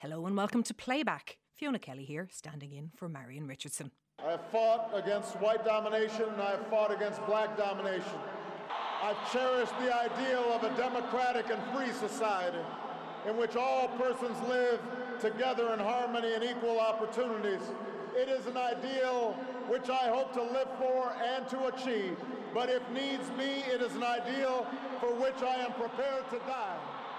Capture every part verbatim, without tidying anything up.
Hello and welcome to Playback. Fiona Kelly here, standing in for Marion Richardson. I have fought against white domination and I have fought against black domination. I've cherished the ideal of a democratic and free society in which all persons live together in harmony and equal opportunities. It is an ideal which I hope to live for and to achieve. But if needs be, it is an ideal for which I am prepared to die.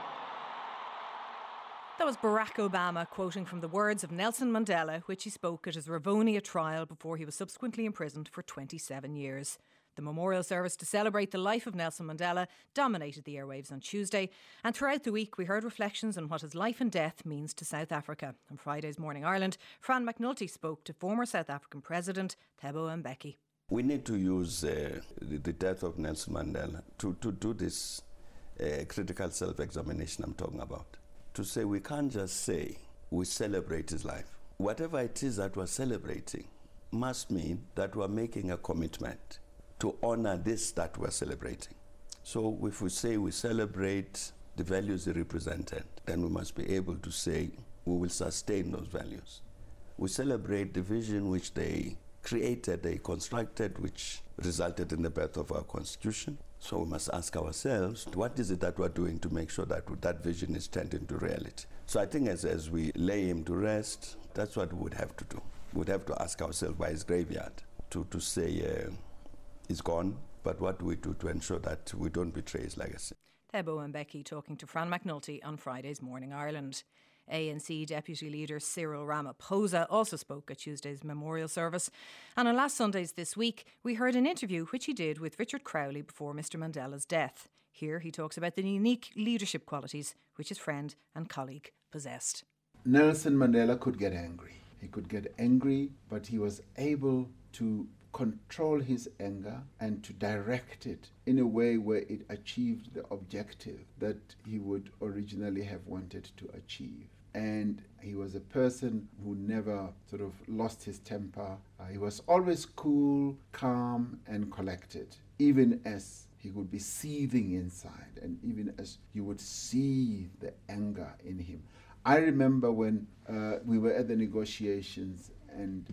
That was Barack Obama quoting from the words of Nelson Mandela, which he spoke at his Rivonia trial before he was subsequently imprisoned for twenty-seven years. The memorial service to celebrate the life of Nelson Mandela dominated the airwaves on Tuesday, and throughout the week we heard reflections on what his life and death means to South Africa. On Friday's Morning Ireland, Fran McNulty spoke to former South African President Thabo Mbeki. We need to use uh, the, the death of Nelson Mandela to, to do this uh, critical self-examination I'm talking about. To say we can't just say we celebrate his life. Whatever it is that we're celebrating must mean that we're making a commitment to honor this that we're celebrating. So if we say we celebrate the values he represented, then we must be able to say we will sustain those values. We celebrate the vision which they created, they constructed, which resulted in the birth of our Constitution. So we must ask ourselves, what is it that we're doing to make sure that that vision is turned into reality? So I think as, as we lay him to rest, that's what we would have to do. We would have to ask ourselves by his graveyard to, to say uh, he's gone, but what do we do to ensure that we don't betray his legacy? Thabo Mbeki talking to Fran McNulty on Friday's Morning Ireland. A N C Deputy Leader Cyril Ramaphosa also spoke at Tuesday's memorial service. And on last Sunday's This Week, we heard an interview which he did with Richard Crowley before Mister Mandela's death. Here he talks about the unique leadership qualities which his friend and colleague possessed. Nelson Mandela could get angry. He could get angry, but he was able to control his anger and to direct it in a way where it achieved the objective that he would originally have wanted to achieve. And he was a person who never sort of lost his temper. Uh, he was always cool, calm, and collected, even as he would be seething inside, and even as you would see the anger in him. I remember when uh, we were at the negotiations and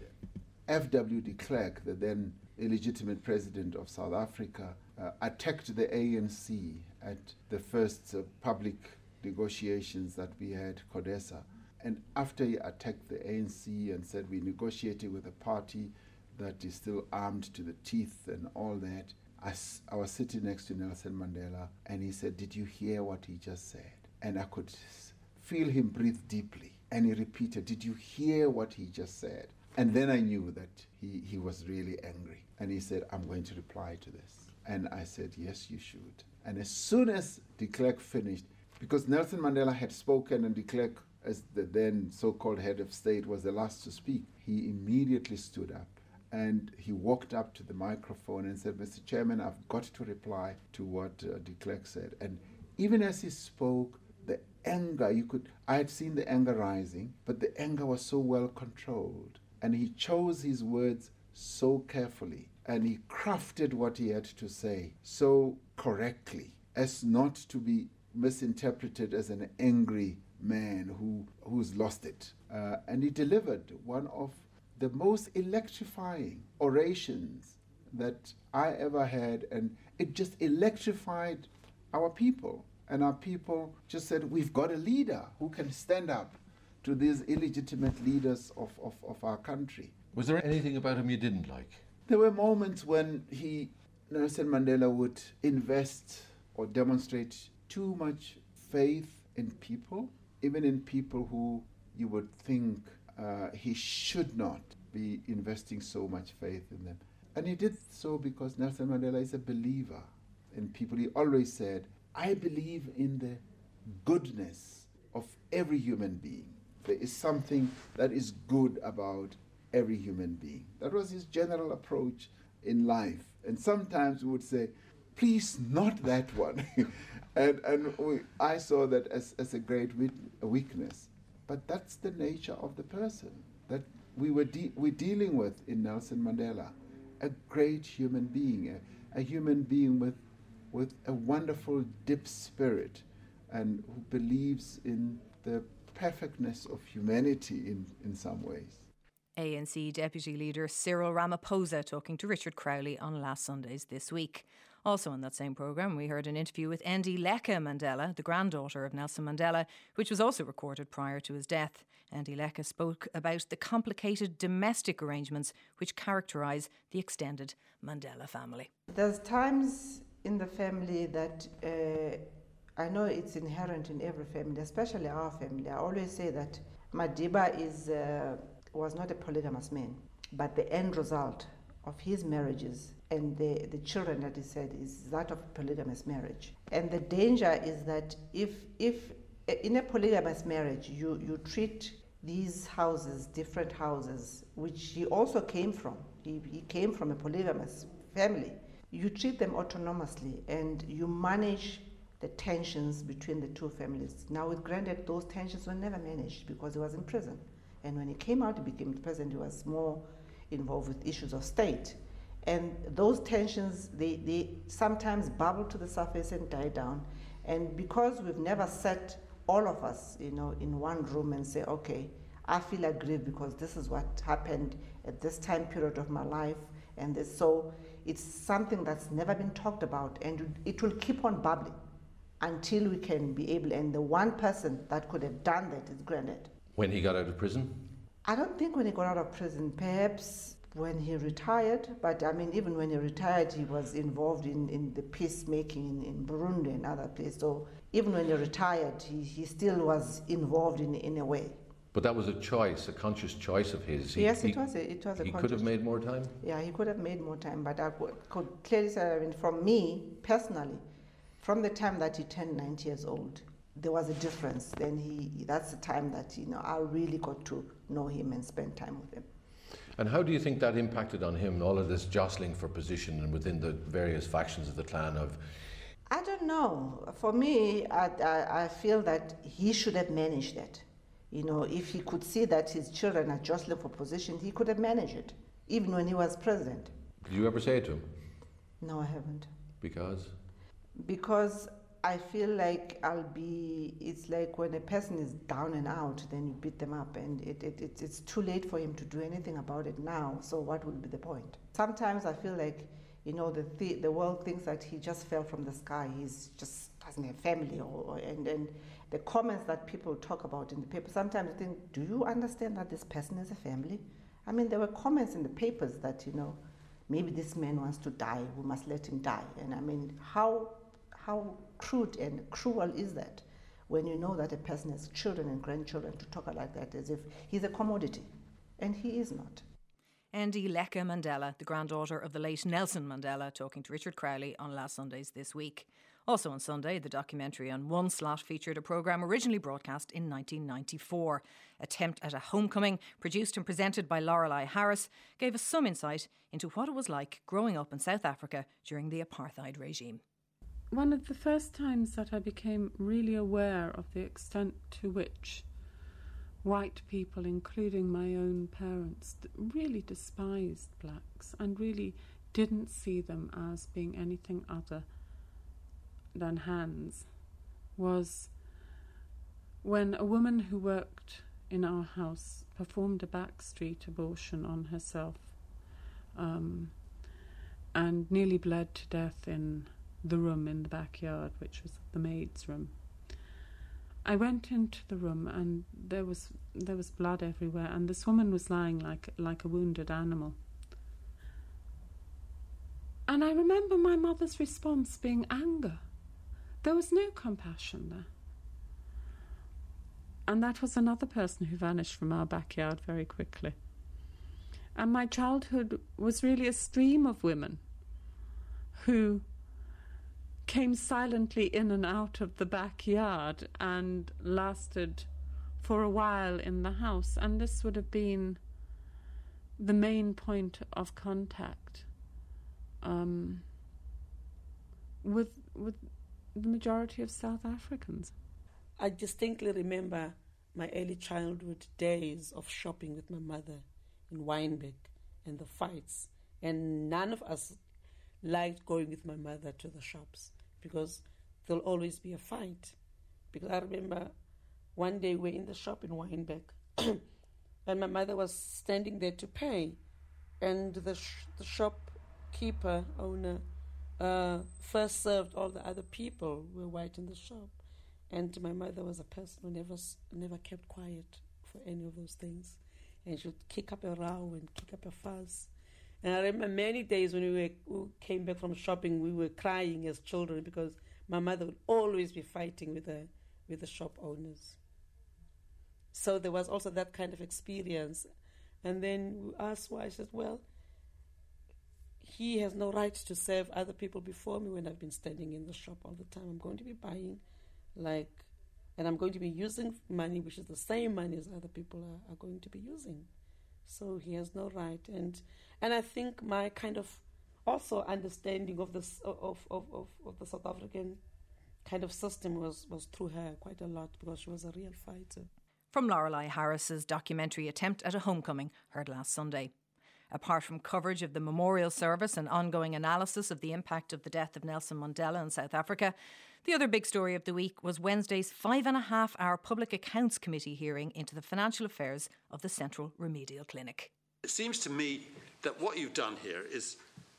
F W de Klerk, the then illegitimate president of South Africa, uh, attacked the A N C at the first uh, public negotiations that we had, CODESA. And after he attacked the A N C and said we negotiated with a party that is still armed to the teeth and all that, I, I was sitting next to Nelson Mandela and he said, "Did you hear what he just said?" And I could feel him breathe deeply. And he repeated, "Did you hear what he just said?" And then I knew that he, he was really angry. And he said, "I'm going to reply to this." And I said, "Yes, you should." And as soon as de Klerk finished, because Nelson Mandela had spoken and de Klerk, as the then so-called head of state, was the last to speak, he immediately stood up and he walked up to the microphone and said, "Mister Chairman, I've got to reply to what uh, de Klerk said." And even as he spoke, the anger, you could, I had seen the anger rising, but the anger was so well controlled. And he chose his words so carefully, and he crafted what he had to say so correctly as not to be misinterpreted as an angry man who who's lost it. Uh, and he delivered one of the most electrifying orations that I ever had, and it just electrified our people. And our people just said, we've got a leader who can stand up to these illegitimate leaders of, of, of our country. Was there anything about him you didn't like? There were moments when he, Nelson Mandela, would invest or demonstrate too much faith in people, even in people who you would think uh, he should not be investing so much faith in them. And he did so because Nelson Mandela is a believer in people. He always said, "I believe in the goodness of every human being. There is something that is good about every human being." That was his general approach in life. And sometimes we would say, "Please, not that one." and and we, I saw that as, as a great weakness. But that's the nature of the person that we were de- we're dealing with in Nelson Mandela. A great human being, a, a human being with, with a wonderful deep spirit, and who believes in the perfectness of humanity in, in some ways. A N C Deputy Leader Cyril Ramaphosa talking to Richard Crowley on Last Sundays This Week. Also in that same programme, we heard an interview with Ndileka Mandela, the granddaughter of Nelson Mandela, which was also recorded prior to his death. Ndileka spoke about the complicated domestic arrangements which characterise the extended Mandela family. There's times in the family that uh, I know it's inherent in every family, especially our family. I always say that Madiba is uh, was not a polygamous man, but the end result of his marriages and the, the children that he said is that of a polygamous marriage. And the danger is that if if in a polygamous marriage you, you treat these houses, different houses, which he also came from, he, he came from a polygamous family, you treat them autonomously and you manage the tensions between the two families. Now with granted, those tensions were never managed because he was in prison. And when he came out, he became president, he was more involved with issues of state. And those tensions, they, they sometimes bubble to the surface and die down. And because we've never sat, all of us, you know, in one room and say, okay, I feel aggrieved because this is what happened at this time period of my life. And this, so it's something that's never been talked about, and it will keep on bubbling until we can be able, and the one person that could have done that is granted. When he got out of prison? I don't think when he got out of prison, perhaps when he retired, but I mean, even when he retired, he was involved in, in the peacemaking in, in Burundi and other places. So even when he retired, he, he still was involved in, in a way. But that was a choice, a conscious choice of his. He, yes, it was a, it was a He conscious could have made more time? Yeah, he could have made more time, but I could, could clearly say, I mean, from me, personally, from the time that he turned ninety years old, there was a difference. Then he, that's the time that, you know, I really got to know him and spend time with him. And how do you think that impacted on him, all of this jostling for position and within the various factions of the clan of... I don't know. For me, I, I, I feel that he should have managed that. You know, if he could see that his children are jostling for position, he could have managed it, even when he was president. Did you ever say it to him? No, I haven't. Because? Because I feel like I'll be, it's like when a person is down and out, then you beat them up, and it, it, it, it's too late for him to do anything about it now, so what would be the point? Sometimes I feel like, you know, the th- the world thinks that he just fell from the sky, he's just doesn't have family, or, or and, and the comments that people talk about in the paper, sometimes you think, do you understand that this person is a family? I mean, there were comments in the papers that, you know, maybe this man wants to die, we must let him die. And I mean, how how crude and cruel is that when you know that a person has children and grandchildren to talk like that as if he's a commodity, and he is not. Ndileka Mandela, the granddaughter of the late Nelson Mandela, talking to Richard Crowley on Last Sundays This Week. Also on Sunday, the documentary on One Slot featured a programme originally broadcast in nineteen ninety-four. Attempt at a Homecoming, produced and presented by Lorelei Harris, gave us some insight into what it was like growing up in South Africa during the apartheid regime. One of the first times that I became really aware of the extent to which white people, including my own parents, really despised blacks and really didn't see them as being anything other than hands, was when a woman who worked in our house performed a backstreet abortion on herself um, and nearly bled to death in the room in the backyard, which was the maid's room. I went into the room and there was there was blood everywhere, and this woman was lying like like a wounded animal. And I remember my mother's response being anger. There was no compassion there. And that was another person who vanished from our backyard very quickly. And my childhood was really a stream of women who came silently in and out of the backyard and lasted for a while in the house. And this would have been the main point of contact um, with with the majority of South Africans. I distinctly remember my early childhood days of shopping with my mother in Wynberg and the fights. And none of us liked going with my mother to the shops because there'll always be a fight. Because I remember one day we're in the shop in Wynberg, and my mother was standing there to pay, and the, sh- the shopkeeper, owner, uh, first served all the other people who were white in the shop. And my mother was a person who never, never kept quiet for any of those things. And she would kick up a row and kick up a fuss. And I remember many days when we, were, we came back from shopping, we were crying as children because my mother would always be fighting with the, with the shop owners. So there was also that kind of experience. And then we asked why. She said, well, he has no right to serve other people before me when I've been standing in the shop all the time. I'm going to be buying, like, and I'm going to be using money which is the same money as other people are, are going to be using. So he has no right. And and I think my kind of also understanding of this of, of, of, of the South African kind of system was, was through her quite a lot because she was a real fighter. From Lorelei Harris's documentary Attempt at a Homecoming, heard last Sunday. Apart from coverage of the memorial service and ongoing analysis of the impact of the death of Nelson Mandela in South Africa, the other big story of the week was Wednesday's five and a half hour Public Accounts Committee hearing into the financial affairs of the Central Remedial Clinic. It seems to me that what you've done here is,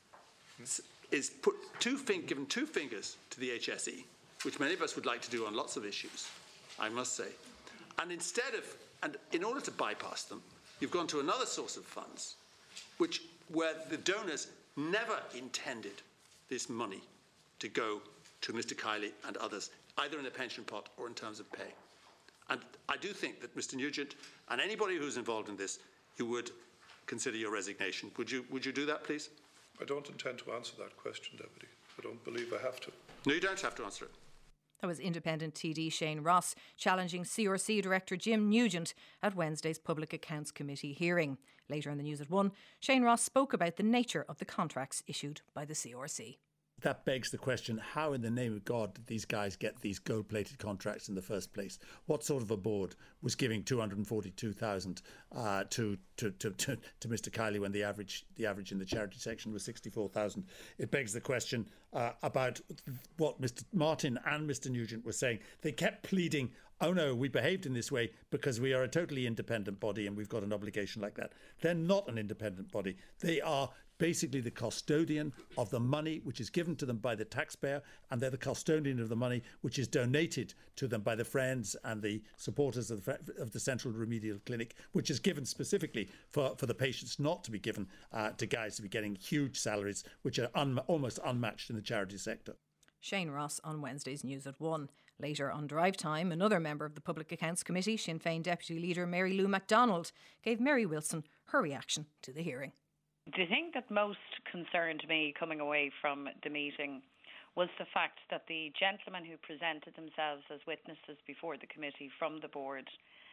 is put two fin- given two fingers to the H S E, which many of us would like to do on lots of issues, I must say. And instead of, and in order to bypass them, you've gone to another source of funds, which where the donors never intended this money to go to Mister Kiley and others, either in a pension pot or in terms of pay. And I do think that Mister Nugent and anybody who's involved in this, you would consider your resignation. Would you, would you do that, please? I don't intend to answer that question, Deputy. I don't believe I have to. No, you don't have to answer it. That was Independent T D Shane Ross challenging C R C Director Jim Nugent at Wednesday's Public Accounts Committee hearing. Later in the news at one, Shane Ross spoke about the nature of the contracts issued by the C R C. That begs the question, how in the name of God did these guys get these gold-plated contracts in the first place? What sort of a board was giving two hundred forty-two thousand dollars uh, to, to, to, to, to Mister Kiley when the average the average in the charity section was sixty-four thousand dollars? It begs the question uh, about what Mister Martin and Mister Nugent were saying. They kept pleading, oh no, we behaved in this way because we are a totally independent body and we've got an obligation like that. They're not an independent body. They are basically the custodian of the money which is given to them by the taxpayer, and they're the custodian of the money which is donated to them by the friends and the supporters of the, of the Central Remedial Clinic, which is given specifically for, for the patients, not to be given uh, to guys to be getting huge salaries which are un- almost unmatched in the charity sector. Shane Ross on Wednesday's News at one. Later on Drive Time, another member of the Public Accounts Committee, Sinn Féin Deputy Leader Mary Lou MacDonald, gave Mary Wilson her reaction to the hearing. The thing that most concerned me coming away from the meeting was the fact that the gentlemen who presented themselves as witnesses before the committee from the board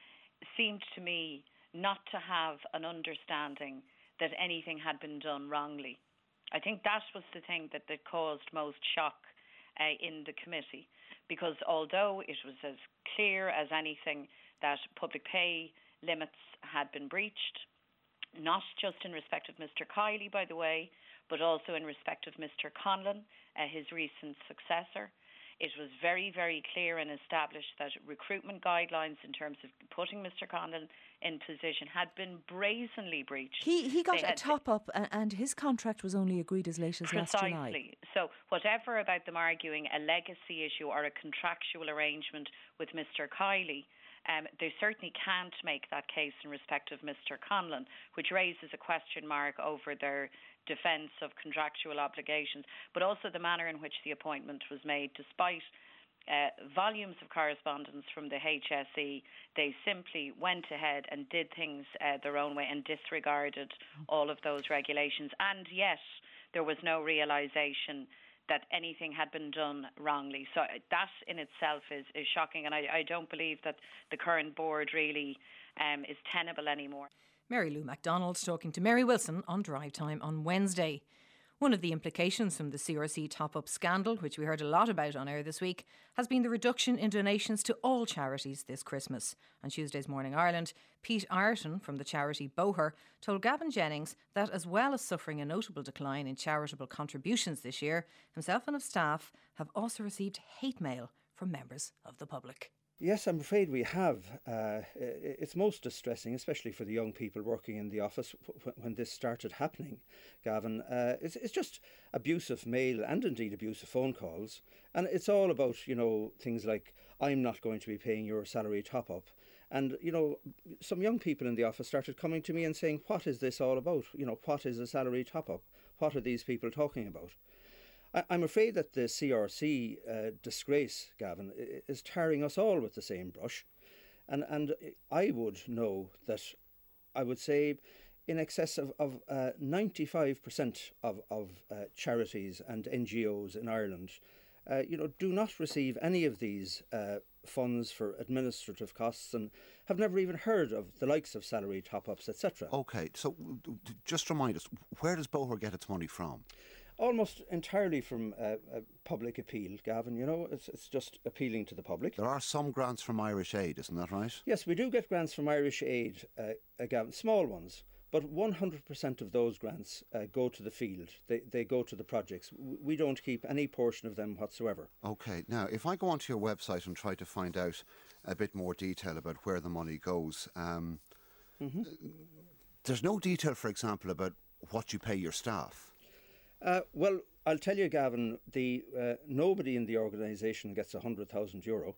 seemed to me not to have an understanding that anything had been done wrongly. I think that was the thing that, that caused most shock uh, in the committee, because although it was as clear as anything that public pay limits had been breached, not just in respect of Mister Kiley, by the way, but also in respect of Mister Conlon, uh, his recent successor. It was very, very clear and established that recruitment guidelines in terms of putting Mister Conlon in position had been brazenly breached. He he got a top-up and his contract was only agreed as late as last July. Precisely. So whatever about them arguing a legacy issue or a contractual arrangement with Mister Kiley, Um, they certainly can't make that case in respect of Mister Conlon, which raises a question mark over their defence of contractual obligations, but also the manner in which the appointment was made. Despite uh, volumes of correspondence from the H S E, they simply went ahead and did things uh, their own way and disregarded all of those regulations. And yet there was no realisation that anything had been done wrongly. So that in itself is, is shocking, and I, I don't believe that the current board really um, is tenable anymore. Mary Lou MacDonald talking to Mary Wilson on Drive Time on Wednesday. One of the implications from the C R C top-up scandal, which we heard a lot about on air this week, has been the reduction in donations to all charities this Christmas. On Tuesday's Morning Ireland, Pete Ireton from the charity Boher told Gavin Jennings that as well as suffering a notable decline in charitable contributions this year, himself and his staff have also received hate mail from members of the public. Yes, I'm afraid we have. Uh, it's most distressing, especially for the young people working in the office when this started happening, Gavin. Uh, it's, it's just abusive mail and indeed abusive phone calls. And it's all about, you know, things like, I'm not going to be paying your salary top-up. And, you know, some young people in the office started coming to me and saying, what is this all about? You know, what is a salary top-up? What are these people talking about? I'm afraid that the C R C uh, disgrace, Gavin, is tarring us all with the same brush. And and I would know that, I would say, in excess of, of uh, ninety-five percent of, of uh, charities and N G Os in Ireland, uh, you know, do not receive any of these uh, funds for administrative costs and have never even heard of the likes of salary top-ups, et cetera. OK, so just remind us, where does Bóthar get its money from? Almost entirely from uh, a public appeal, Gavin, you know, it's, it's just appealing to the public. There are some grants from Irish Aid, isn't that right? Yes, we do get grants from Irish Aid, uh, uh, Gavin, small ones, but one hundred percent of those grants uh, go to the field. They, they go to the projects. We don't keep any portion of them whatsoever. OK, now, if I go onto your website and try to find out a bit more detail about where the money goes, um, mm-hmm. there's no detail, for example, about what you pay your staff. Uh, well, I'll tell you, Gavin, the uh, nobody in the organisation gets one hundred thousand euro.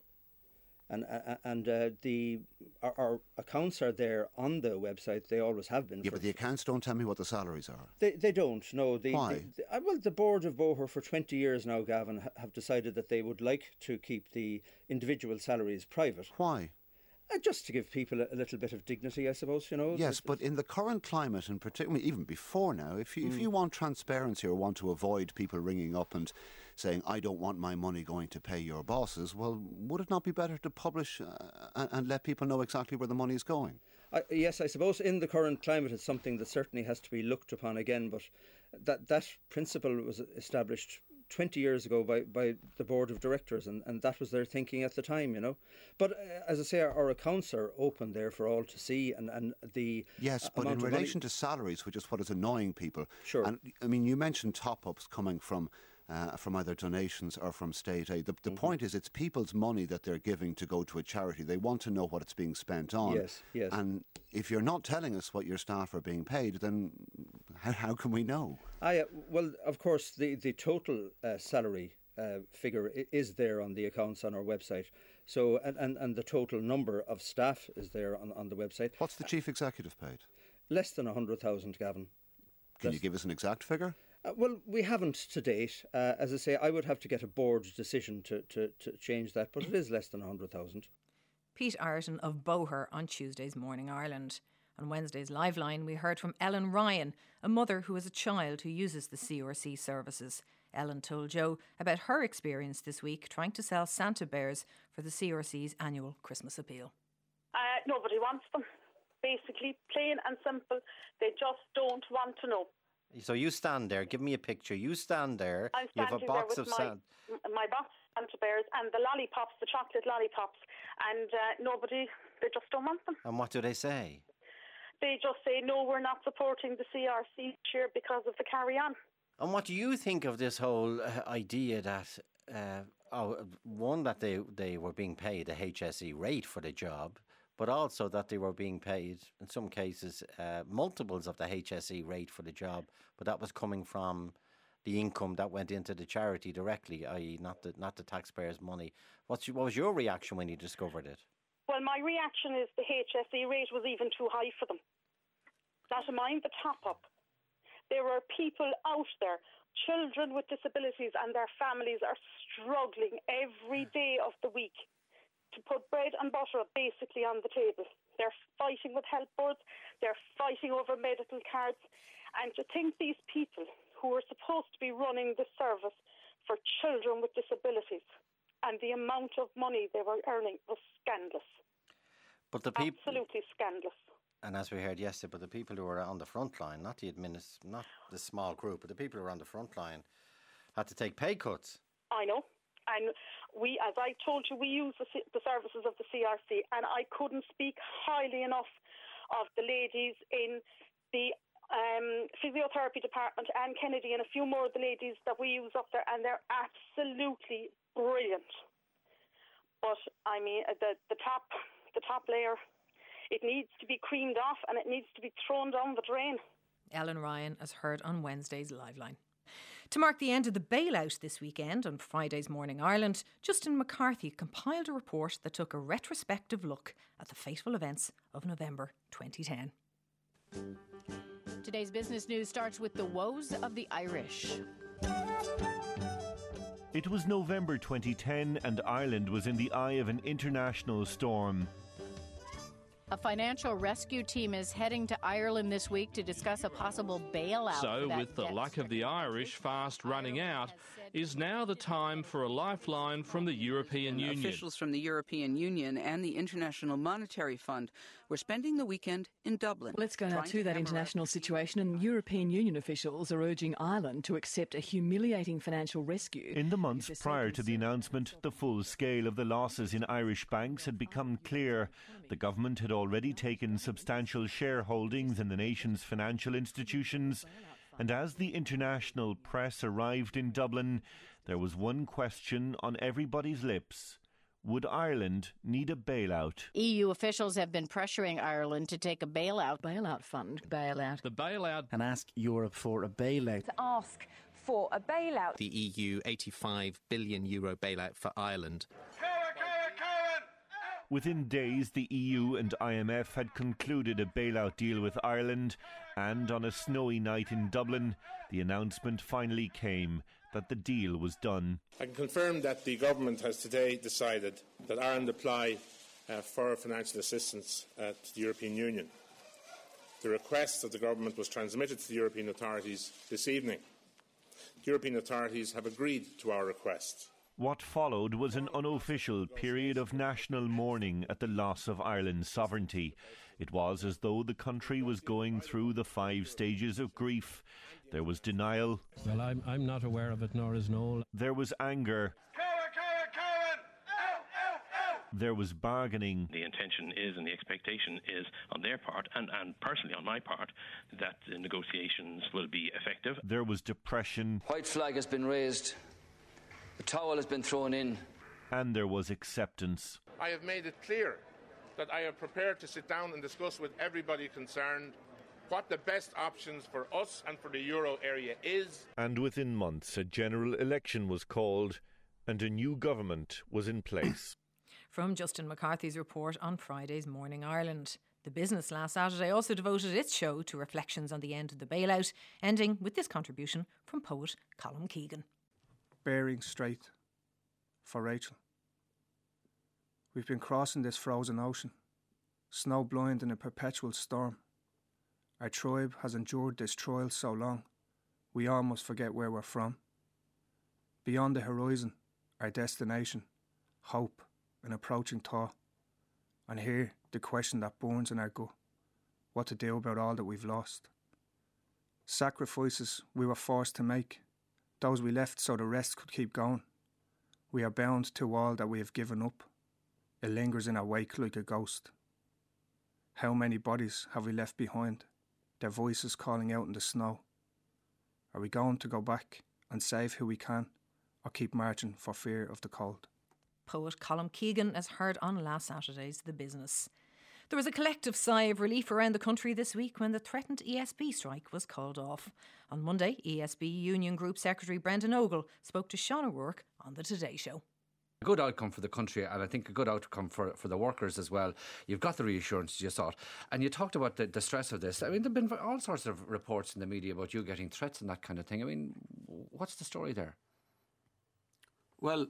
And uh, and uh, the our, our accounts are there on the website. They always have been. Yeah, but the accounts don't tell me what the salaries are. They they don't. No. The, Why? The, the, uh, well, the board of Bóthar for twenty years now, Gavin, ha- have decided that they would like to keep the individual salaries private. Why? Uh, just to give people a, a little bit of dignity, I suppose, you know. Yes, but in the current climate, and particularly even before now, if you, mm. if you want transparency or want to avoid people ringing up and saying, I don't want my money going to pay your bosses, well, would it not be better to publish uh, and, and let people know exactly where the money is going? I, yes, I suppose in the current climate it's something that certainly has to be looked upon again, but that, that principle was established twenty years ago by, by the board of directors, and, and that was their thinking at the time, you know. But uh, as I say, our, our accounts are open there for all to see, and, and the yes, but in relation to salaries, which is what is annoying people. Sure. And I mean, you mentioned top-ups coming from uh, from either donations or from state aid. The, the mm-hmm. point is, it's people's money that they're giving to go to a charity. They want to know what it's being spent on. Yes, yes. And if you're not telling us what your staff are being paid, then how, how can we know? Ah, yeah. Well, of course, the, the total uh, salary uh, figure is there on the accounts on our website. So, and, and, and the total number of staff is there on, on the website. What's the chief executive paid? Less than one hundred thousand, Gavin. Can Less. you give us an exact figure? Uh, well, we haven't to date. Uh, as I say, I would have to get a board decision to, to, to change that, but it is less than one hundred thousand. Pete Ireton of Bóthar on Tuesday's Morning Ireland. On Wednesday's Live Line, we heard from Ellen Ryan, a mother who has a child who uses the C R C services. Ellen told Joe about her experience this week trying to sell Santa bears for the C R C's annual Christmas appeal. Uh, nobody wants them. Basically, plain and simple, they just don't want to know. So you stand there, give me a picture. You stand there, I'm you have a box there of with my, Santa. my box of Santa bears and the lollipops, the chocolate lollipops, and uh, nobody, they just don't want them. And what do they say? They just say, no, we're not supporting the C R C this year because of the carry-on. And what do you think of this whole uh, idea that, uh, oh, one, that they, they were being paid a H S E rate for the job, but also that they were being paid, in some cases, uh, multiples of the H S E rate for the job, but that was coming from the income that went into the charity directly, that is not the, not the taxpayers' money. What's, what was your reaction when you discovered it? Well, my reaction is the H S E rate was even too high for them. Not to mind the top-up. There are people out there, children with disabilities and their families are struggling every day of the week to put bread and butter basically on the table. They're fighting with health boards, they're fighting over medical cards, and to think these people who are supposed to be running the service for children with disabilities and the amount of money they were earning was scandalous. But the peop- Absolutely scandalous. And as we heard yesterday, but the people who were on the front line, not the administ- not the small group, but the people who were on the front line had to take pay cuts. I know. And we, as I told you, we use the, the services of the C R C, and I couldn't speak highly enough of the ladies in the um, physiotherapy department, Anne Kennedy, and a few more of the ladies that we use up there, and they're absolutely brilliant. But I mean, the the top the top layer, it needs to be creamed off and it needs to be thrown down the drain. Ellen Ryan, as heard on Wednesday's Liveline. To mark the end of the bailout this weekend on Friday's Morning Ireland, Justin McCarthy compiled a report that took a retrospective look at the fateful events of November twenty ten. Today's business news starts with the woes of the Irish. It was November twenty ten and Ireland was in the eye of an international storm. A financial rescue team is heading to Ireland this week to discuss a possible bailout. So, with the luck of the Irish fast running out, is now the time for a lifeline from the European Union. Officials from the European Union and the International Monetary Fund were spending the weekend in Dublin. Let's go now to that international situation, and European Union officials are urging Ireland to accept a humiliating financial rescue. In the months prior to the announcement, the full scale of the losses in Irish banks had become clear. The government had already taken substantial shareholdings in the nation's financial institutions, and as the international press arrived in Dublin, there was one question on everybody's lips. Would Ireland need a bailout? E U officials have been pressuring Ireland to take a bailout. Bailout fund. Bailout. The bailout. And ask Europe for a bailout. To ask for a bailout. The E U eighty-five billion euro bailout for Ireland. Within days, the E U and I M F had concluded a bailout deal with Ireland, and on a snowy night in Dublin, the announcement finally came that the deal was done. I can confirm that the government has today decided that Ireland apply uh, for financial assistance uh, to the European Union. The request of the government was transmitted to the European authorities this evening. The European authorities have agreed to our request. What followed was an unofficial period of national mourning at the loss of Ireland's sovereignty. It was as though the country was going through the five stages of grief. There was denial. Well, I'm, I'm not aware of it, nor is Noel. There was anger. There was bargaining. The intention is and the expectation is on their part, and, and personally on my part, that the negotiations will be effective. There was depression. White flag has been raised. The towel has been thrown in. And there was acceptance. I have made it clear that I am prepared to sit down and discuss with everybody concerned what the best options for us and for the euro area is. And within months, a general election was called and a new government was in place. From Justin McCarthy's report on Friday's Morning Ireland. The Business last Saturday also devoted its show to reflections on the end of the bailout, ending with this contribution from poet Colm Keegan. Bering Strait for Rachel. We've been crossing this frozen ocean, snow blind in a perpetual storm. Our tribe has endured this trial so long, we almost forget where we're from. Beyond the horizon, our destination, hope, an approaching thaw. And here, the question that burns in our gut, what to do about all that we've lost. Sacrifices we were forced to make, those we left so the rest could keep going. We are bound to all that we have given up. It lingers in our wake like a ghost. How many bodies have we left behind, their voices calling out in the snow? Are we going to go back and save who we can, or keep marching for fear of the cold? Poet Colm Keegan, as heard on last Saturday's The Business. There was a collective sigh of relief around the country this week when the threatened E S B strike was called off. On Monday, E S B Union Group Secretary Brendan Ogle spoke to Sean O'Rourke on The Today Show. A good outcome for the country, and I think a good outcome for, for the workers as well. You've got the reassurance you sought, and you talked about the, the stress of this. I mean, there have been all sorts of reports in the media about you getting threats and that kind of thing. I mean, what's the story there? Well,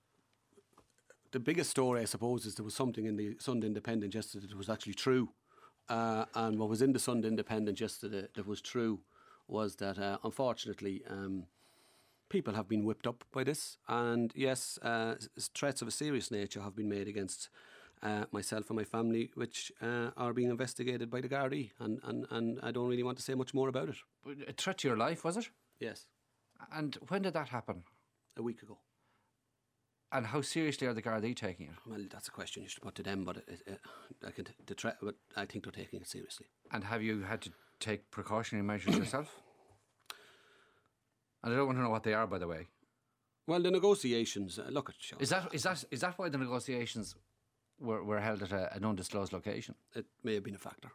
the biggest story, I suppose, is there was something in the Sunday Independent yesterday that was actually true. Uh, and what was in the Sunday Independent yesterday that was true was that, uh, unfortunately, um, people have been whipped up by this. And yes, uh, threats of a serious nature have been made against uh, myself and my family, which uh, are being investigated by the Gardaí. And, and, and I don't really want to say much more about it. A threat to your life, was it? Yes. And when did that happen? A week ago. And how seriously are the Gardaí taking it? Well, that's a question you should put to them, but it, it, I, can, the tre- but I think they're taking it seriously. And have you had to take precautionary measures yourself? And I don't want to know what they are, by the way. Well, the negotiations, uh, look at Sean. Is that is that is that why the negotiations were, were held at a, an undisclosed location? It may have been a factor.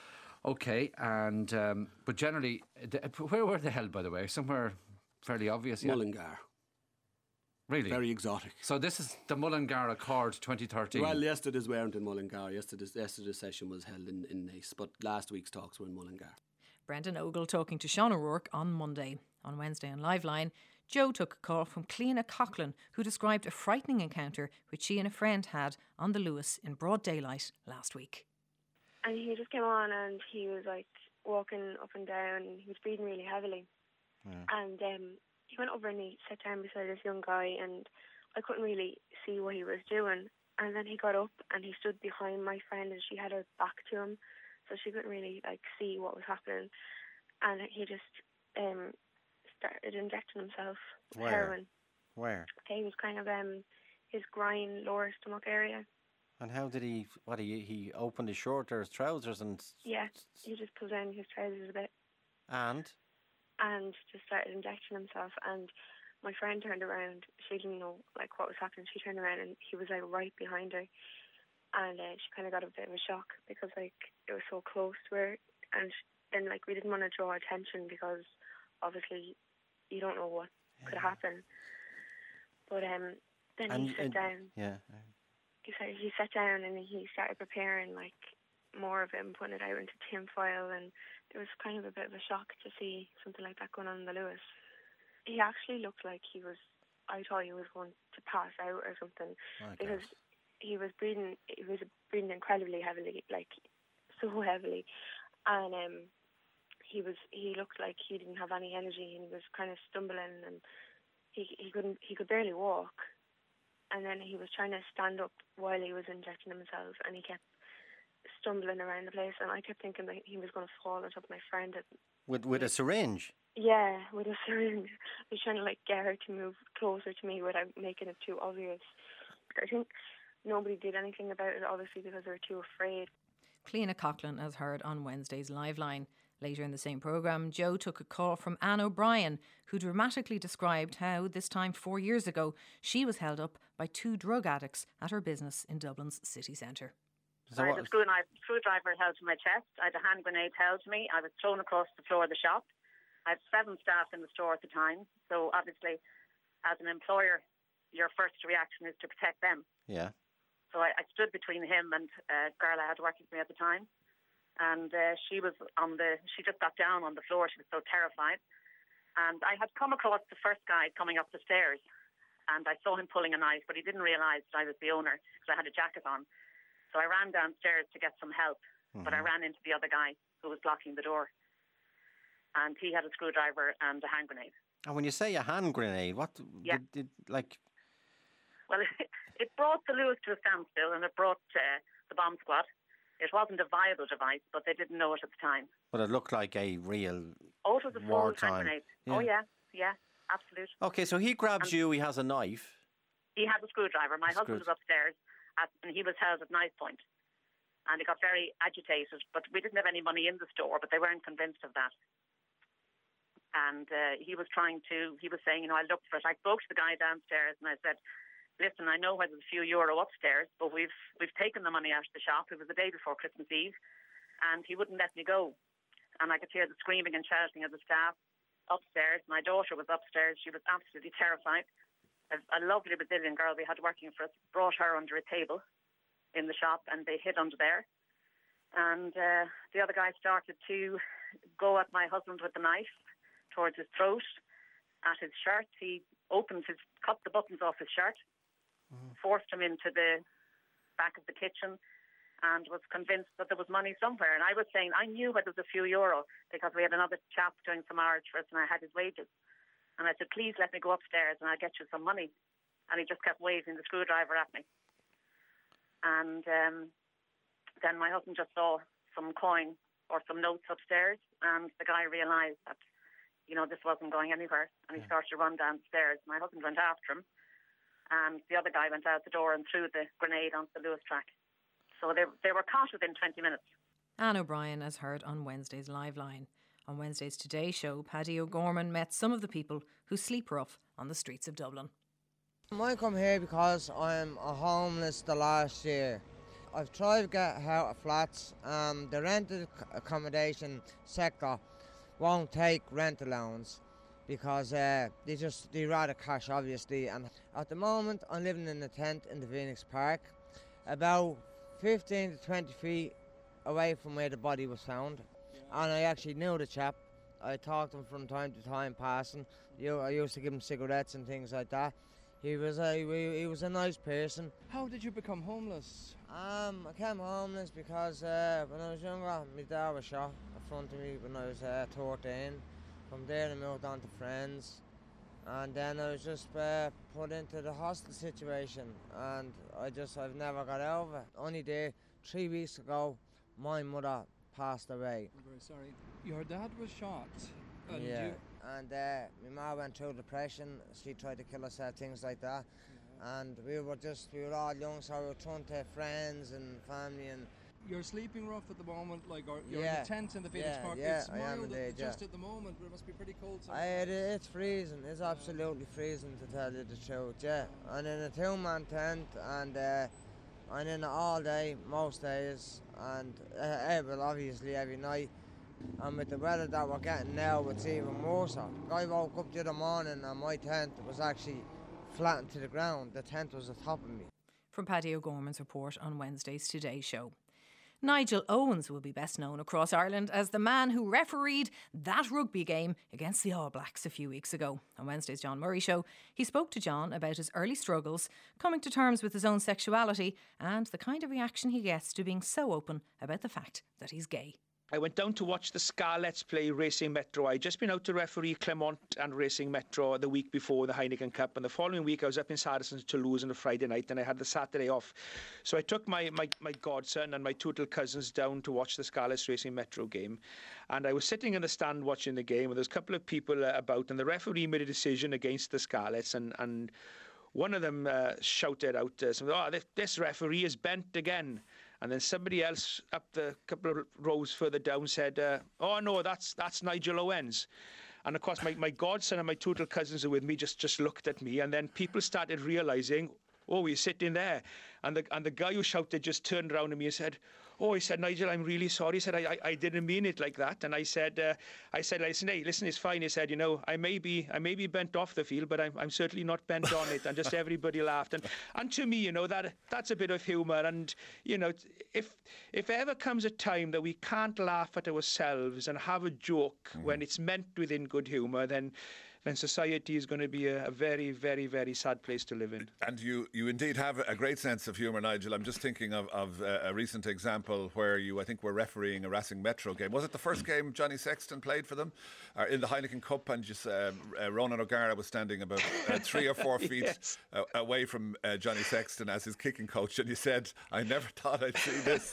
Okay, and um, but generally, the, where were they held, by the way? Somewhere fairly obvious. Yeah? Mullingar. Really? Very exotic. So this is the Mullingar Accord twenty thirteen. Well, yesterday's weren't in Mullingar. Yesterday's, yesterday's session was held in, in Nice, but last week's talks were in Mullingar. Brendan Ogle talking to Sean O'Rourke on Monday. On Wednesday on Liveline, Joe took a call from Cleena Coughlin, who described a frightening encounter which she and a friend had on the Lewis in broad daylight last week. And he just came on and he was like walking up and down. He was breathing really heavily. Yeah. And um, he went over and he sat down beside this young guy, and I couldn't really see what he was doing. And then he got up and he stood behind my friend, and she had her back to him, so she couldn't really like see what was happening. And he just um, started injecting himself with Where? heroin. Where? He was kind of um, his groin, lower stomach area. And how did he? What he he opened his shirt or his trousers and? Yeah, he just pulled down his trousers a bit. And? And just started injecting himself. And my friend turned around. She didn't know like what was happening. She turned around and he was like right behind her. And uh, she kind of got a bit of a shock because like it was so close to her. And then like we didn't want to draw attention because obviously you don't know what yeah. could happen. But um, then and, he sat and, down. Yeah. He sat, he sat down and he started preparing like more of it and putting it out into tin foil, and it was kind of a bit of a shock to see something like that going on in the Lewis. He actually looked like he was, I thought he was going to pass out or something, oh, because he was breathing, he was breathing incredibly heavily, like so heavily, and um, he was, he looked like he didn't have any energy, and he was kind of stumbling, and he he couldn't, he could barely walk. And then he was trying to stand up while he was injecting himself, and he kept stumbling around the place, and I kept thinking that he was going to fall on top of my friend. With with a syringe? Yeah, with a syringe. I was trying to like get her to move closer to me without making it too obvious. I think nobody did anything about it, obviously, because they were too afraid. Cleena Coughlin, as heard on Wednesday's Liveline. Later in the same programme, Joe took a call from Anne O'Brien, who dramatically described how, this time four years ago, she was held up by two drug addicts at her business in Dublin's city centre. So I had a screwdriver, screwdriver held to my chest. I had a hand grenade held to me. I was thrown across the floor of the shop. I had seven staff in the store at the time. So obviously, as an employer, your first reaction is to protect them. Yeah. So I, I stood between him and a girl I had working with me at the time. And uh, she was on the, she just got down on the floor. She was so terrified. And I had come across the first guy coming up the stairs. And I saw him pulling a knife, but he didn't realise that I was the owner because I had a jacket on. So I ran downstairs to get some help. Mm-hmm. But I ran into the other guy who was blocking the door. And he had a screwdriver and a hand grenade. And when you say a hand grenade, what yeah. did, did like? Well, it, it brought the Lewis to a standstill, and it brought uh, the bomb squad. It wasn't a viable device, but they didn't know it at the time. But it looked like a real oh, it was a full hand grenade. Yeah. Oh, yeah, yeah, absolutely. Okay, so he grabs and you, he has a knife. He had a screwdriver. My husband was upstairs, at, and he was held at knife point. And he got very agitated, but we didn't have any money in the store, but they weren't convinced of that. And uh, he was trying to, he was saying, you know, I looked for it. I spoke to the guy downstairs, and I said, listen, I know where there's a few euro upstairs, but we've we've taken the money out of the shop. It was the day before Christmas Eve, and he wouldn't let me go. And I could hear the screaming and shouting of the staff upstairs. My daughter was upstairs. She was absolutely terrified. A, a lovely Brazilian girl we had working for us brought her under a table in the shop, and they hid under there. And uh, the other guy started to go at my husband with the knife towards his throat, at his shirt. He opened his, cut the buttons off his shirt, Mm. forced him into the back of the kitchen, and was convinced that there was money somewhere. And I was saying I knew where there was a few euro because we had another chap doing some hours for us, and I had his wages. And I said, please let me go upstairs and I'll get you some money. And he just kept waving the screwdriver at me. And um, then my husband just saw some coin or some notes upstairs, and the guy realised that, you know, this wasn't going anywhere, and he started to run downstairs. My husband went after him, and the other guy went out the door and threw the grenade onto the Lewis track. So they, they were caught within twenty minutes. Anne O'Brien, as heard on Wednesday's Liveline. On Wednesday's Today Show, Paddy O'Gorman met some of the people who sleep rough on the streets of Dublin. I come here because I'm a homeless the last year. I've tried to get out of flats. Um, the rented accommodation sector won't take rent allowance because uh, they just they rather cash, obviously. And at the moment, I'm living in a tent in the Phoenix Park, about fifteen to twenty feet away from where the body was found. And I actually knew the chap. I talked to him from time to time, passing. I used to give him cigarettes and things like that. He was a he was a nice person. How did you become homeless? Um, I became homeless because uh, when I was younger, my dad was shot in front of me when I was uh, thirteen. From there, I moved on to friends, and then I was just uh, put into the hostel situation, and I just I've never got over it. Only there three weeks ago, my mother passed away. I'm very sorry. Your dad was shot. And yeah. You... And uh, my mum went through depression. She tried to kill herself, things like that. Yeah. And we were just, we were all young, so we were trying to have friends and family. And you're sleeping rough at the moment, like, or you're yeah. in a tent in the Phoenix yeah, Park. Yeah, it's I am indeed, just yeah. at the moment, but it must be pretty cold. I, it, it's freezing. It's absolutely freezing, to tell you the truth. Yeah, I'm in a two-man tent, and uh, I'm in it all day, most days, and uh, well, obviously every night. And with the weather that we're getting now, it's even worse. I woke up the other morning and my tent was actually flattened to the ground. The tent was atop of me. From Paddy O'Gorman's report on Wednesday's Today Show. Nigel Owens will be best known across Ireland as the man who refereed that rugby game against the All Blacks a few weeks ago. On Wednesday's John Murray Show, he spoke to John about his early struggles, coming to terms with his own sexuality, and the kind of reaction he gets to being so open about the fact that he's gay. I went down to watch the Scarlets play Racing Metro. I'd just been out to referee Clermont and Racing Metro the week before the Heineken Cup, and the following week I was up in Saracens, Toulouse on a Friday night, and I had the Saturday off. So I took my, my, my godson and my two little cousins down to watch the Scarlets Racing Metro game, and I was sitting in the stand watching the game, and there's a couple of people uh, about, and the referee made a decision against the Scarlets, and, and one of them uh, shouted out, uh, oh, this, this referee is bent again. And then somebody else up the couple of rows further down said, uh, oh, no, that's that's Nigel Owens. And, of course, my, my godson and my two little cousins who were with me just, just looked at me. And then people started realising, oh, we're sitting there. And the, and the guy who shouted just turned around to me and said, oh, he said, Nigel, I'm really sorry. He said, I, I, I didn't mean it like that. And I said, uh, I said, listen, hey, listen, it's fine. He said, you know, I may be, I may be bent off the field, but I'm, I'm certainly not bent on it. And just everybody laughed. And, and to me, you know, that that's a bit of humour. And, you know, if if ever comes a time that we can't laugh at ourselves and have a joke mm-hmm. when it's meant within good humour, then then society is going to be a, a very, very, very sad place to live in. And you, you indeed have a great sense of humour, Nigel. I'm just thinking of, of uh, a recent example where you, I think, were refereeing a Racing Metro game. Was it the first game Johnny Sexton played for them uh, in the Heineken Cup? And just uh, uh, Ronan O'Gara was standing about uh, three or four feet yes. uh, away from uh, Johnny Sexton as his kicking coach, and he said, "I never thought I'd see this."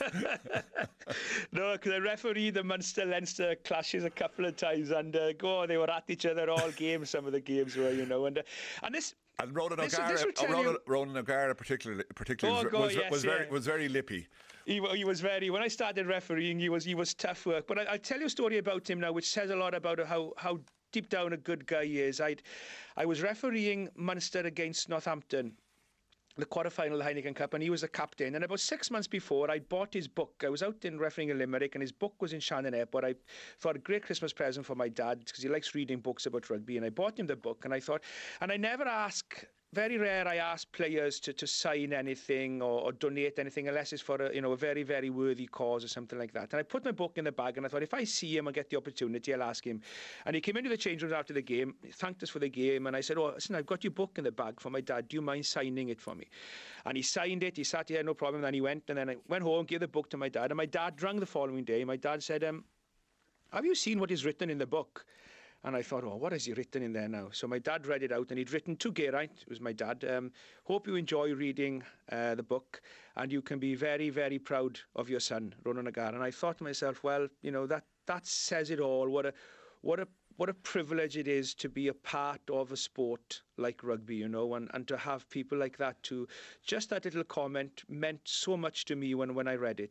No, because I refereed the Munster-Leinster clashes a couple of times, and uh, go, they were at each other all game. Some of the games were, you know, and uh, and this and Ronan this, O'Gara, this oh, Ronan, Ronan O'Gara particularly, particularly oh, was, God, was, yes, was yeah. very was very lippy. He, he was very. When I started refereeing, he was he was tough work. But I, I'll tell you a story about him now, which says a lot about how how deep down a good guy he is. I I was refereeing Munster against Northampton, the quarter-final Heineken Cup, and he was the captain. And about six months before, I bought his book. I was out in refereeing in Limerick, and his book was in Shannon Airport. I thought a great Christmas present for my dad, because he likes reading books about rugby, and I bought him the book, and I thought, and I never ask, very rare I ask players to, to sign anything or, or donate anything unless it's for a, you know, a very, very worthy cause or something like that. And I put my book in the bag, and I thought, if I see him and get the opportunity, I'll ask him. And he came into the change rooms after the game, he thanked us for the game, and I said, oh, listen, I've got your book in the bag for my dad. Do you mind signing it for me? And he signed it. He sat here, no problem. Then he went, and then I went home, gave the book to my dad. And my dad rang the following day. My dad said, um, have you seen what is written in the book? And I thought, oh, what has he written in there now? So my dad read it out, and he'd written to Geraint, it was my dad, um, hope you enjoy reading uh, the book, and you can be very, very proud of your son, Ronan O'Gara. And I thought to myself, well, you know, that that says it all. What a, what a, what a privilege it is to be a part of a sport like rugby, you know, and, and to have people like that too. Just that little comment meant so much to me when, when I read it.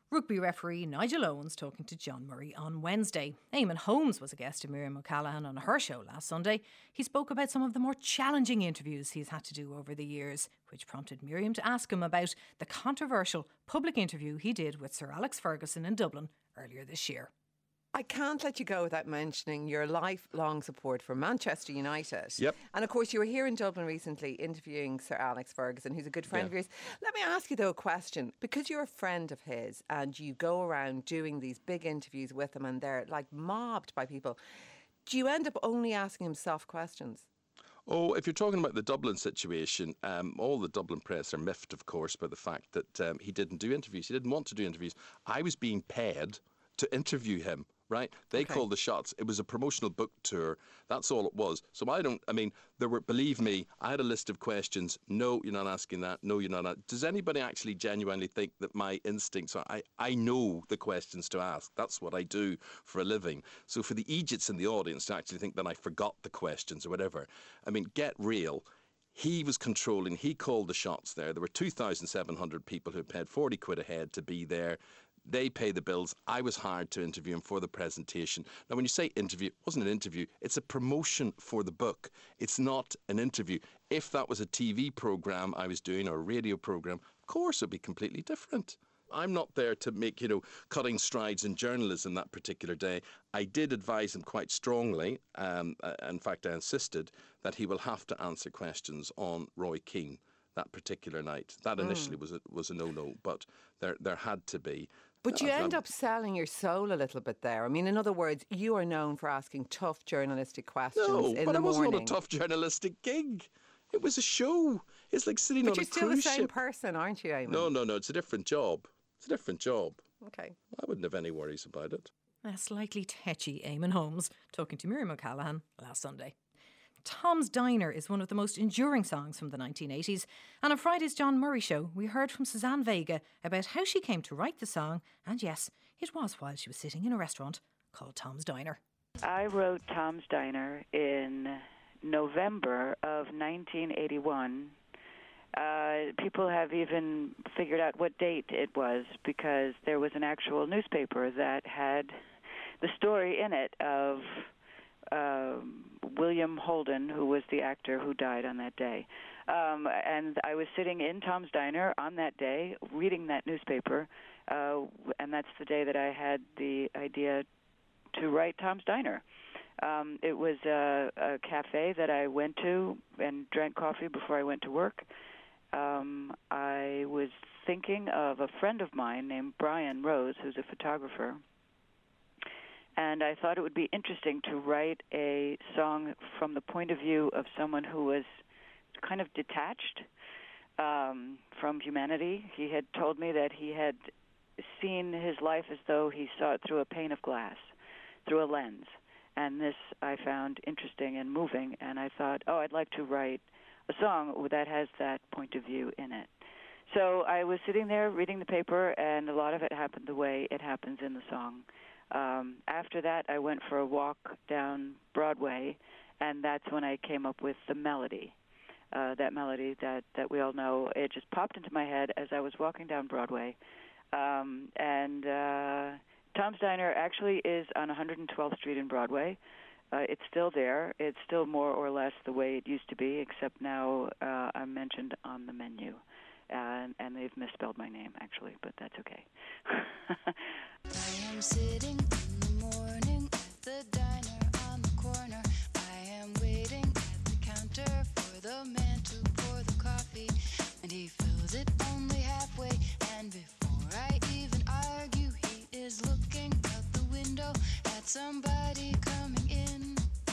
Rugby referee Nigel Owens talking to John Murray on Wednesday. Eamon Holmes was a guest of Miriam O'Callaghan on her show last Sunday. He spoke about some of the more challenging interviews he's had to do over the years, which prompted Miriam to ask him about the controversial public interview he did with Sir Alex Ferguson in Dublin earlier this year. I can't let you go without mentioning your lifelong support for Manchester United. Yep. And of course, you were here in Dublin recently interviewing Sir Alex Ferguson, who's a good friend Yeah. of yours. Let me ask you, though, a question. Because you're a friend of his and you go around doing these big interviews with him and they're like mobbed by people, do you end up only asking him soft questions? Oh, if you're talking about the Dublin situation, um, all the Dublin press are miffed, of course, by the fact that um, he didn't do interviews. He didn't want to do interviews. I was being paid to interview him, right? They Okay. called the shots. It was a promotional book tour. That's all it was. So I don't, I mean, there were, believe me, I had a list of questions. No, you're not asking that. No, you're not. a- Does anybody actually genuinely think that my instincts are, I, I know the questions to ask. That's what I do for a living. So for the Egypts in the audience to actually think that I forgot the questions or whatever, I mean, get real. He was controlling, he called the shots there. There were two thousand seven hundred people who paid forty quid a head to be there. They pay the bills. I was hired to interview him for the presentation. Now, when you say interview, it wasn't an interview. It's a promotion for the book. It's not an interview. If that was a T V programme I was doing or a radio programme, of course it would be completely different. I'm not there to make, you know, cutting strides in journalism that particular day. I did advise him quite strongly, um, uh, in fact I insisted, that he will have to answer questions on Roy Keane that particular night. That initially Mm. was a, was a no-no, but there there had to be. But you Uh, end um, up selling your soul a little bit there. I mean, in other words, you are known for asking tough journalistic questions No, in but the it wasn't morning. on a tough journalistic gig. It was a show. It's like sitting But on you're a still the cruise same ship. person, aren't you, Eamon? No, no, no. It's a different job. It's a different job. Okay. I wouldn't have any worries about it. A slightly tetchy Eamon Holmes talking to Miriam O'Callaghan last Sunday. Tom's Diner is one of the most enduring songs from the nineteen eighties, and on Friday's John Murray show we heard from Suzanne Vega about how she came to write the song, and yes, it was while she was sitting in a restaurant called Tom's Diner. I wrote Tom's Diner in November of nineteen eighty-one. Uh, people have even figured out what date it was because there was an actual newspaper that had the story in it of um, William Holden, who was the actor who died on that day. Um, and I was sitting in Tom's Diner on that day reading that newspaper, uh, and that's the day that I had the idea to write Tom's Diner. Um, it was a, a cafe that I went to and drank coffee before I went to work. Um, I was thinking of a friend of mine named Brian Rose, who's a photographer, and I thought it would be interesting to write a song from the point of view of someone who was kind of detached um, from humanity. He had told me that he had seen his life as though he saw it through a pane of glass, through a lens. And this I found interesting and moving, and I thought, oh, I'd like to write a song that has that point of view in it. So I was sitting there reading the paper, and a lot of it happened the way it happens in the song. Um, after that, I went for a walk down Broadway, and that's when I came up with the melody. Uh, that melody that, that we all know. It just popped into my head as I was walking down Broadway. Um, and uh, Tom's Diner actually is on one hundred twelfth Street in Broadway. Uh, it's still there. It's still more or less the way it used to be, except now uh, I'm mentioned on the menu. And, and they've misspelled my name, actually, but that's okay. I am sitting in the morning at the diner on the corner. I am waiting at the counter for the man to pour the coffee, and he fills it only halfway. And before I even argue, he is looking out the window at somebody coming in.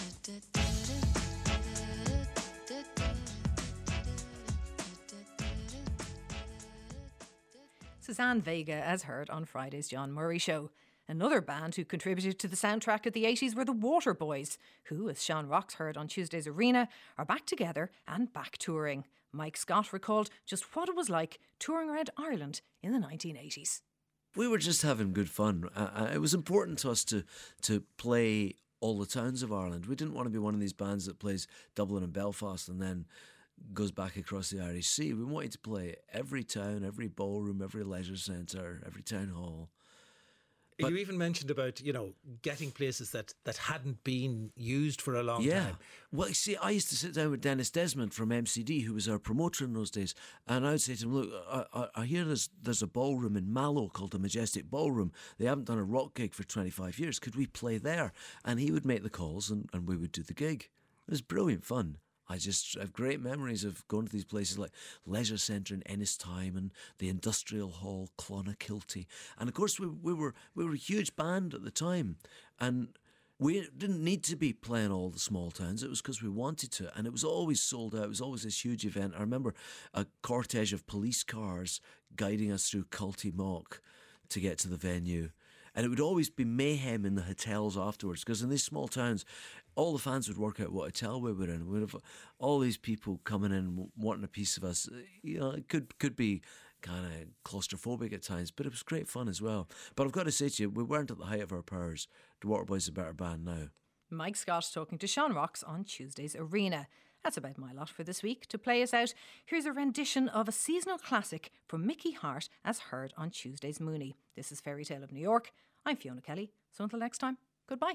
Suzanne Vega, as heard on Friday's John Murray show. Another band who contributed to the soundtrack of the eighties were the Waterboys, who, as Sean Rocks heard on Tuesday's Arena, are back together and back touring. Mike Scott recalled just what it was like touring around Ireland in the nineteen eighties. We were just having good fun. Uh, it was important to us to to play all the towns of Ireland. We didn't want to be one of these bands that plays Dublin and Belfast and then goes back across the Irish Sea. We wanted to play every town, every ballroom, every leisure centre, every town hall. But you even mentioned about, you know, getting places that, that hadn't been used for a long yeah. time. Well, see, I used to sit down with Dennis Desmond from M C D, who was our promoter in those days, and I would say to him, look, I, I, I hear there's, there's a ballroom in Mallow called the Majestic Ballroom. They haven't done a rock gig for twenty-five years. Could we play there? And he would make the calls and, and we would do the gig. It was brilliant fun. I just have great memories of going to these places like Leisure Centre in Ennistimon and the Industrial Hall, Clonakilty. And of course, we, we were we were a huge band at the time. And we didn't need to be playing all the small towns. It was because we wanted to. And it was always sold out. It was always this huge event. I remember a cortege of police cars guiding us through Cultimoch to get to the venue. And it would always be mayhem in the hotels afterwards, because in these small towns, all the fans would work out what hotel we were in. We'd have all these people coming in wanting a piece of us. You know, it could could be kind of claustrophobic at times, but it was great fun as well. But I've got to say to you, we weren't at the height of our powers. The Waterboys are a better band now. Mike Scott talking to Sean Rocks on Tuesday's Arena. That's about my lot for this week. To play us out, here's a rendition of a seasonal classic from Mickey Hart as heard on Tuesday's Mooney. This is Fairy Tale of New York. I'm Fiona Kelly. So until next time, goodbye.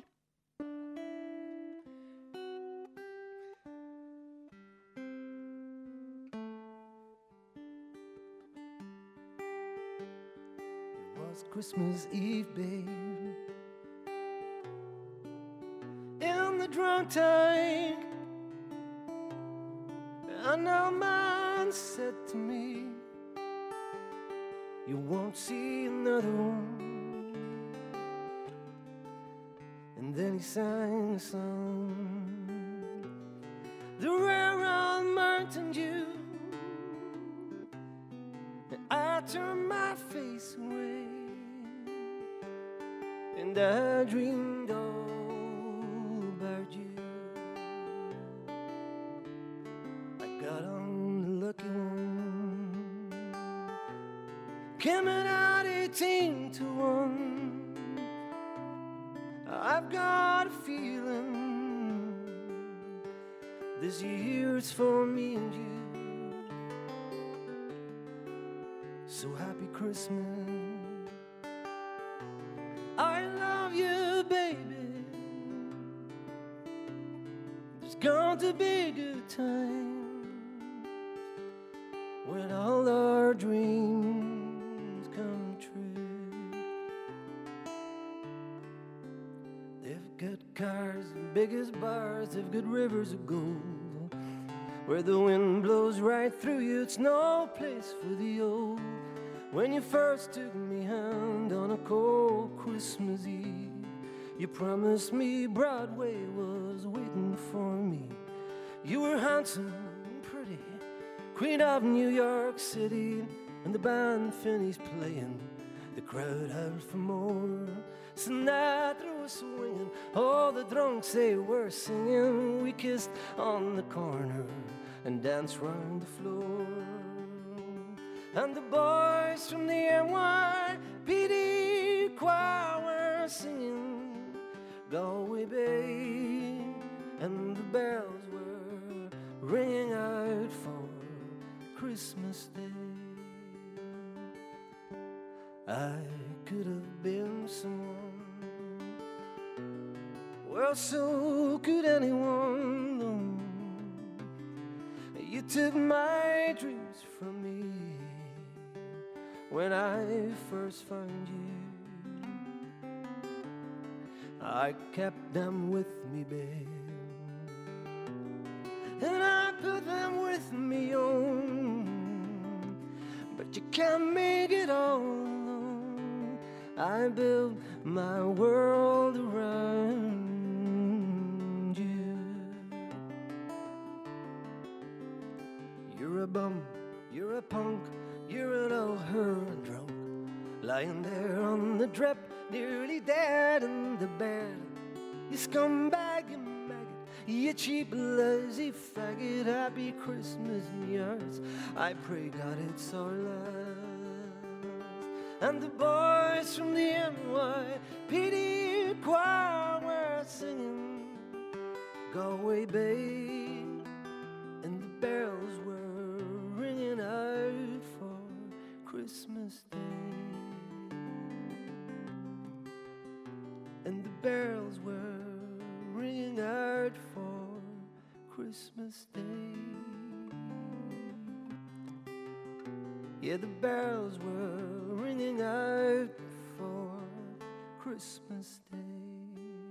It was Christmas Eve, babe, in the drunk tank. And our man said to me, you won't see another one. And then he sang a song, the rare old Mountain Dew. And I turned my face away, and I dreamed all about you. Got on the lucky one, came out eighteen to one. I've got a feeling this year it's for me and you. So happy Christmas, I love you, baby. There's going to be a good time when all our dreams come true. They've got cars as big as bars, they've got rivers of gold, where the wind blows right through you. It's no place for the old. When you first took me hand on a cold Christmas Eve, you promised me Broadway was waiting for me. You were handsome, pretty, Queen of New York City, and the band finished playing. The crowd howled for more. Sinatra was swinging, all the drunks they were singing. We kissed on the corner and danced round the floor. And the boys from the N Y P D choir were singing Galway Bay, and the bells were ringing out for Christmas Day. I could have been someone, well, so could anyone, though. You took my dreams from me when I first found you. I kept them with me, babe, and I put them with me on. But you can't make it all alone. I built my world around you. You're a bum, you're a punk, you're an old herd drunk, lying there on the drip, nearly dead in the bed. You scumbag, you maggot, you cheap, lazy faggot. Happy Christmas and yours, I pray God it's our last. And the boys from the N Y P D choir were singing Galway Bay, and the bells bells were ringing out for Christmas Day. Yeah, the bells were ringing out for Christmas Day.